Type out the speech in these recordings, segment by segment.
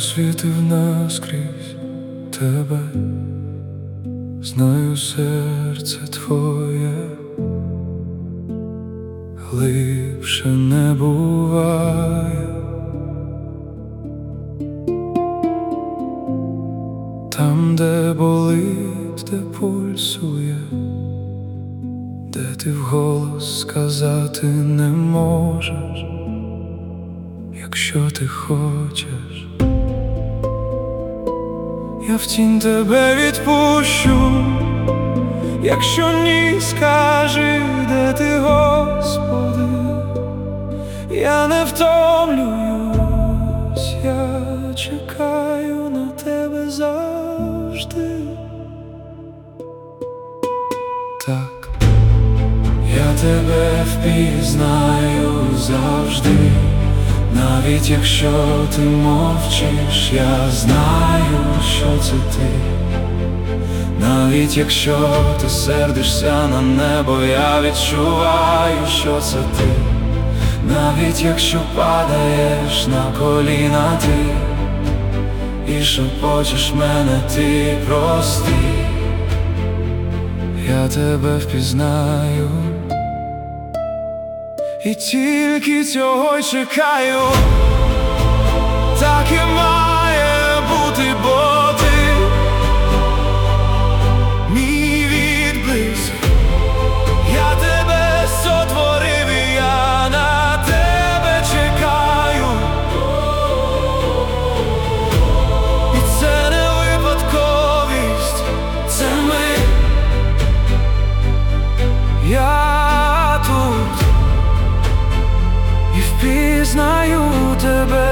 освітив наскрізь тебе, знаю, серце твоє глибше не буває. Там, де болить, де пульсує, де ти вголос сказати не можеш, якщо ти хочеш, я в тінь тебе відпущу. Якщо ні, скажи, де ти, Господи, я не втомлююсь, я чекаю на тебе завжди. Так, я тебе впізнаю завжди, навіть якщо ти мовчиш, я знаю, що це ти. Навіть якщо ти сердишся на небо, я відчуваю, що це ти. Навіть якщо падаєш на коліна ти і шепочеш мене, ти простий, я тебе впізнаю і тільки цього й чекаю. Так і має бути, бо ти мій відблиск. Я тебе сотворив, і я на тебе чекаю. І це не випадковість, це ми. Я тут і впізнаю тебе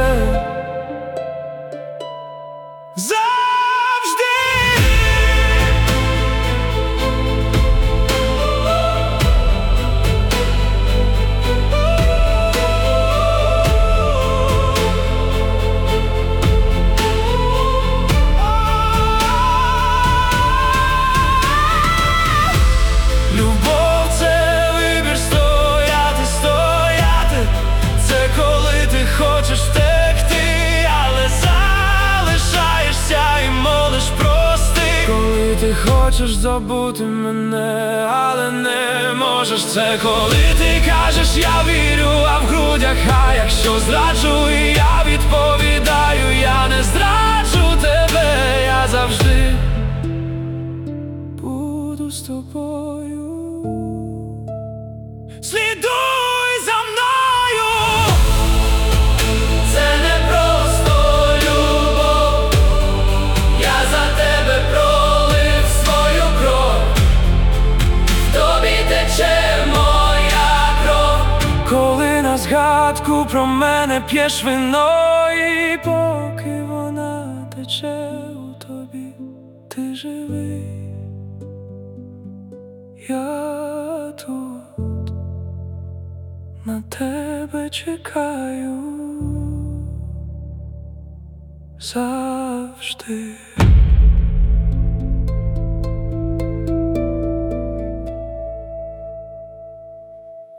завжди. Любов — це вибір стояти, стояти. Це коли ти хочеш втекти, але залишаєшся і молиш прости. Коли ти хочеш забути мене, але не можеш. Це коли ти кажеш, я вірю, а в грудях, а якщо зраджу, і я відповідаю, я не зраджу тебе, я завжди буду з тобою. Слідуй за мною. Це не просто любов, я за тебе пролив свою кров. В тобі тече моя кров. Коли на згадку про мене п'єш вино, і поки вона тече у тобі, ти живий. Я тут на тебе чекаю завжди.